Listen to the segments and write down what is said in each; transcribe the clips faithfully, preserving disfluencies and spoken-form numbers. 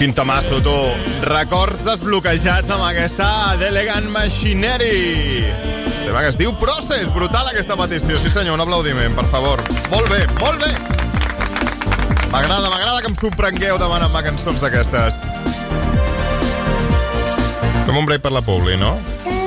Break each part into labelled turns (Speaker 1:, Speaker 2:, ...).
Speaker 1: Quin tamasso, tu. Records desbloquejats amb aquesta d'Elegant Machinery. Tema que es diu Process. Brutal aquesta petició. Sí senyor, un aplaudiment, per favor. Molt bé, molt bé. M'agrada, m'agrada que em sorprengueu demanant-me cançons d'aquestes. Fem un break per la Publi, no?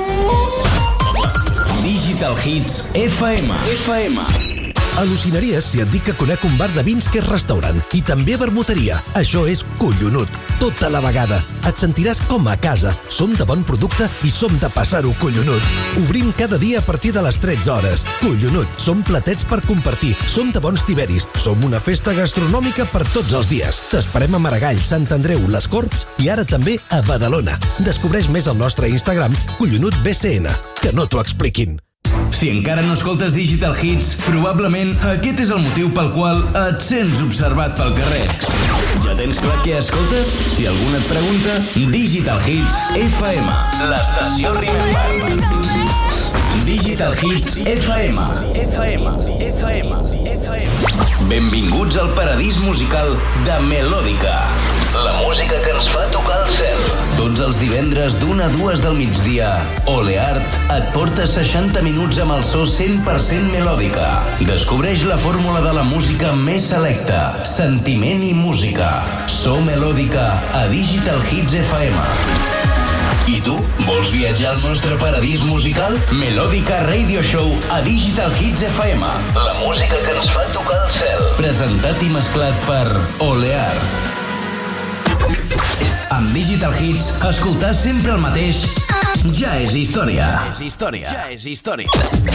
Speaker 2: Digital Hits F M. F M.
Speaker 3: Al·lucinaries si et dic que conec un bar de vins que és restaurant i també vermuteria. Això és collonut. Tota la vegada. Et sentiràs com a casa. Som de bon producte i som de passar-ho collonut. Obrim cada dia a partir de les tretze hores. Collonut. Som platets per compartir. Som de bons tiberis. Som una festa gastronòmica per tots els dies. T'esperem a Maragall, Sant Andreu, Les Corts i ara també a Badalona. Descobreix més al nostre Instagram collonut B C N. Que no t'ho expliquin.
Speaker 2: Si encara no escoltes Digital Hits, probablement aquest és el motiu pel qual et sents observat pel carrer. Ja tens clar què escoltes? Si algú et pregunta, Digital Hits F M, l'estació Remember. Digital Hits F M. F M. F M. F M. Benvinguts al paradís musical de Melòdica. La música que ens fa tocar el cel. Tots els divendres d'una a dues del migdia, Oleart et porta seixanta minuts amb el so cent per cent melòdica. Descobreix la fórmula de la música més selecta, sentiment i música. So melòdica a Digital Hits F M. I tu, vols viatjar al nostre paradís musical? Melòdica Radio Show a Digital Hits F M. La música que ens fa tocar el cel. Presentat i mesclat per Oleart. Amb Digital Hits, escoltar sempre el mateix ja és història. Ja és història. Ja és història.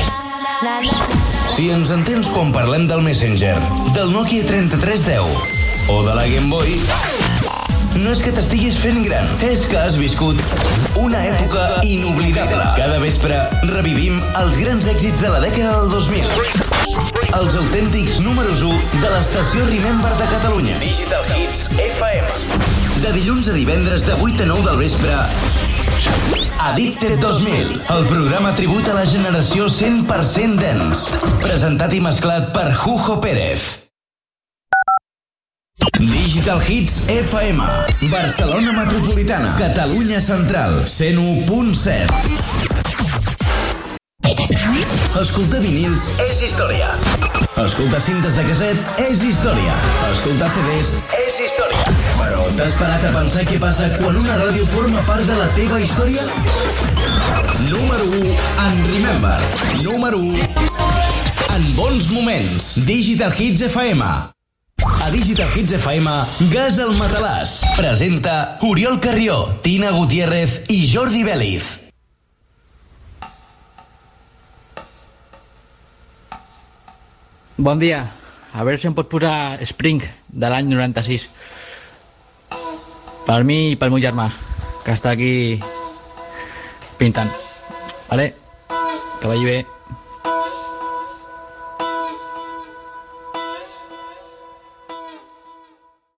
Speaker 2: Si ens entens quan parlem del Messenger, del Nokia trenta-tres deu o de la Game Boy, no és que t'estiguis fent gran, és que has viscut una època inoblidable. Cada vespre revivim els grans èxits de la dècada del dos mil. Els autèntics números u de l'estació Remember de Catalunya. Digital Hits F M. De dilluns a divendres de vuit a nou del vespre, Addicted dos mil, el programa tribut a la generació cent per cent dance. Presentat i mesclat per Jujo Pérez. Digital Hits F M. Barcelona Metropolitana, Catalunya Central, cent u punt set. Escoltar vinils és història. Escoltar cintes de casset és història. Escoltar C Ds és història. Però t'has parat a pensar què passa quan una ràdio forma part de la teva història? Número u en Remember. Número u en bons moments. Digital Hits F M. A Digital Hits F M, Gas al Matalàs. Presenta Oriol Carrió, Tina Gutiérrez i Jordi Vélez.
Speaker 4: Bon dia. A veure si em pot posar Spring, de l'any noranta-sis. Per mi i pel meu germà, que està aquí pintant. Vale? Que vagi bé.